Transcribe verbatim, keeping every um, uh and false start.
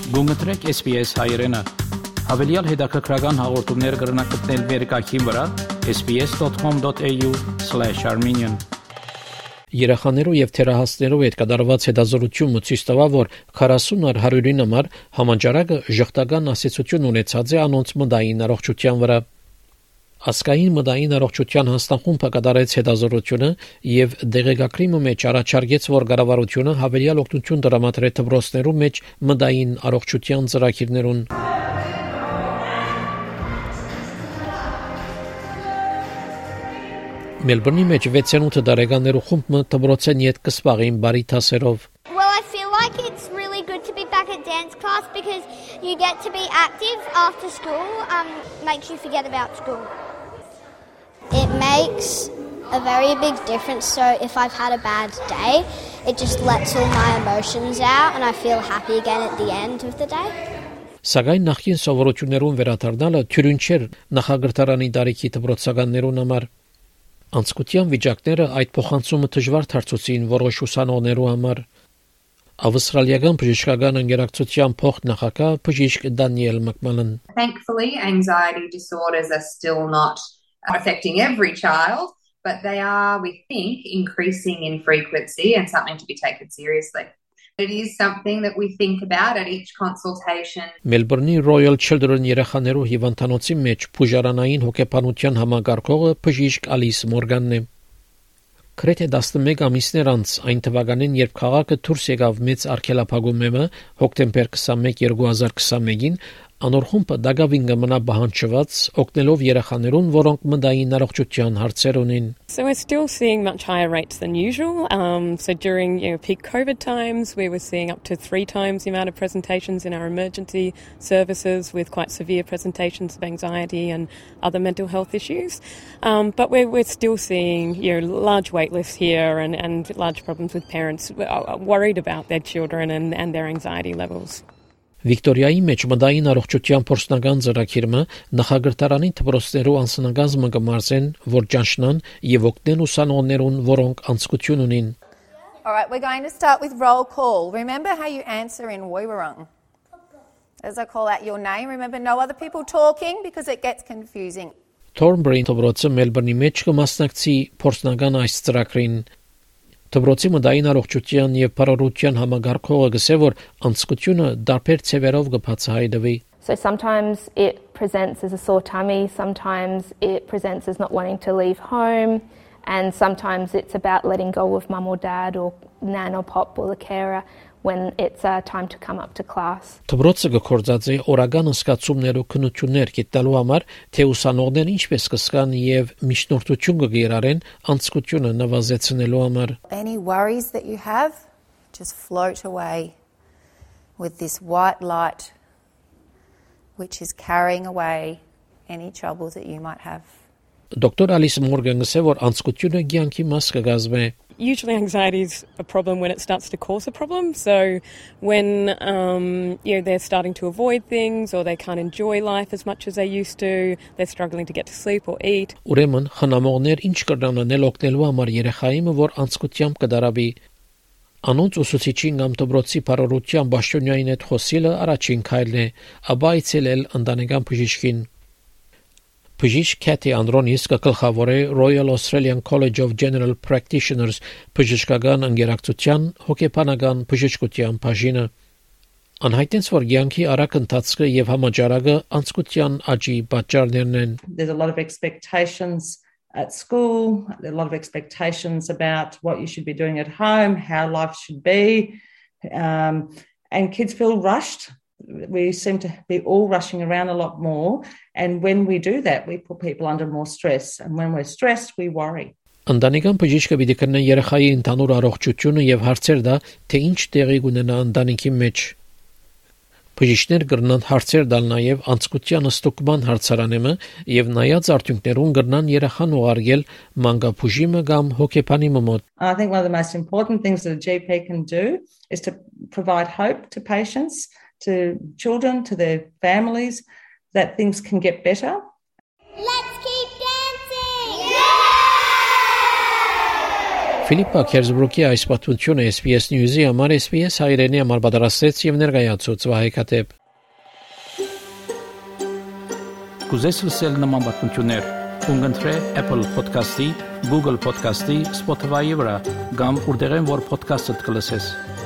Գումտրեք S B S հայրենը։ Հավելյալ հետաքրքրական հաղորդումներ կգրնակցնել վերկայքին վրա s b s dot com dot a u slash armenian Երեխաներու եւ թերահասներու հետ կատարված հետազոտությունը ցույց տվավ, որ քառասուն առ հարյուրին համար համաճարակը ժխտական ասացություն ունեցած է անոնց մտային առողջության վրա։ Ասկային մտային առողջության հանձնախումբը կատարեց հետազոտությունը եւ դեղեկագրի մեջ առաջարկեց, որ կառավարությունը հավելյալ օգնություն տրամադրի դպրոցներու մեջ մտային առողջության ծրագիրներուն։ Մելբուրնի մեջ վեցանութ տարեկաներու խումբը դպրոցեն յետ կսպաղին բարի թասերով։ Well, I feel like it's really good to be back at dance class because you get to be active after school, um, makes you forget about school. It makes a very big difference, so if I've had a bad day, it just lets all my emotions out and I feel happy again at the end of the day. Սակայն նախին սովորություններուն վերադառնալը թյուրին չէր նախագրթարանի տարիքի դպրոցականներուն համար։ Անցկության վիճակները այդ փոխանցումը դժվար դարձուցին որոշ ուսանողներու համար։ Ավստրալիական բժշկական ընկերակցության փոխնախագահ բժիշկ Դանիել Մակմալն. Thankfully, anxiety disorders are still not affecting every child, but they are, we think, increasing in frequency and something to be taken seriously. It is something that we think about at each consultation. Melbourne Royal Children երեխաներու հիվանդանոցի մեջ բուժարանային հոգեբանության համագարկողը բժիշկ Ալիս Մորգանն է։ Գրեթե տասնմեկ ամիսներ անց այն թվականին, երբ քաղաքը դուրս եկավ մեծ արգելափակումը հոկտեմբեր քսանմեկ երկու հազար քսանմեկին, անոր խումբը դակավին կմնա բանջված օգնելով երեխաներուն, որոնք մտային առողջության հարցեր ունին։ So we're still seeing much higher rates than usual. Um, so during you know, peak COVID times, we were seeing up to three times the amount of presentations in our emergency services with quite severe presentations of anxiety and other mental health issues. Um, but we're, we're still seeing you know, large wait lists here and, and large problems with parents worried about their children and, and their anxiety levels. Վիկտորիայի մեջ մտային առողջության փորձնական ծրագիրը նախագահարանի դպրոցներու անձնակազմը կմարզեն, որ ճանչնան եւ օգնեն ուսանողներուն, որոնք անցկություն ունին։ All right, we're going to start with roll call. Remember how you answer in Woiwurrung. As I call out your name, remember no other people talking because it gets confusing. Thornbury դպրոցը Մելբուրնի մեջ կմասնակցի փորձնական այս ծրագրին։ Դպրոցի մտային առողջության եւ բարօրության համագարկողը գսե, որ անցկությունը դարբեր ցևերով կբացահայտվի։ So sometimes it presents as a sore tummy, sometimes it presents as not wanting to leave home, and sometimes it's about letting go of mum or dad or nan or pop or the carer when it's uh, time to come up to class. Դպրոցը կկործած է օրական սկացումներու քննություններ գտնելու համար, թե ուսանողներն ինչպես կսկան եւ միջնորդություն կգերարեն անցկությունը նվազեցնելու համար։ Any worries that you have just float away with this white light which is carrying away any troubles that you might have. Doctor Alice Morgan գսե, որ անցկությունը ցանկի մաս կգազմե։ Usually anxiety is a problem when it starts to cause a problem. So when um, you know, they're starting to avoid things or they can't enjoy life as much as they used to, they're struggling to get to sleep or eat. Ուրեմն խնամողներ ինչ կրնան անել օգնելու համար երեխային, որ անցկությամբ կդարավի։ Անոնց ուսուցիչին կամ դպրոցի բարօրության բաժնյային հետ խոսելը առաջին քայլն է, ապա այցելել ընտանեկան բժիշկին։ Բժիշկ Kathy Andronis կգլխավորե Royal Australian College of General Practitioners բժշկական ընկերակցության հոգեբանական բժշկության բաժինը։ Անհայտեց, որ ցանկի արագ ընթացքը եւ համաճարակը անցկության աճի պատճառներն են։ There's a lot of expectations at school, there are a lot of expectations about what you should be doing at home, how life should be, um, and kids feel rushed. We seem to be all rushing around a lot more, and when we do that, we put people under more stress, and when we're stressed, we worry. Ընտանեկան բժիշկը պիտի կրնա երեխայի ընդհանուր առողջությունը եւ հարցեր դա, թե ինչ տեղի կունենա ընտանիքի մեջ։ Բժիշկներ կրնան հարցեր տալ նաեւ անցկության ստուգման հարցարանեմը եւ նայած արդյունքներուն կրնան երեխան ուղարկել մանկաբուժիմը կամ հոգեբանիմը մոտ։ I think one of the most important things that a G P can do is to provide hope to patients, to children, to their families, that things can get better. Let's keep dancing! Ֆիլիպպա Քերզբրուկի այս պատմությունը S B S News-ի համար S B S հայրենի համար պատրաստեց եւ ներկայացուց Վահե Քաթեփ։ Կուզես լսել նման պատմություններ, կընտրե Apple Podcast-ի, Google Podcast-ի, Spotify-ի վրա, կամ որտեղեն որ podcast-ը կլսես։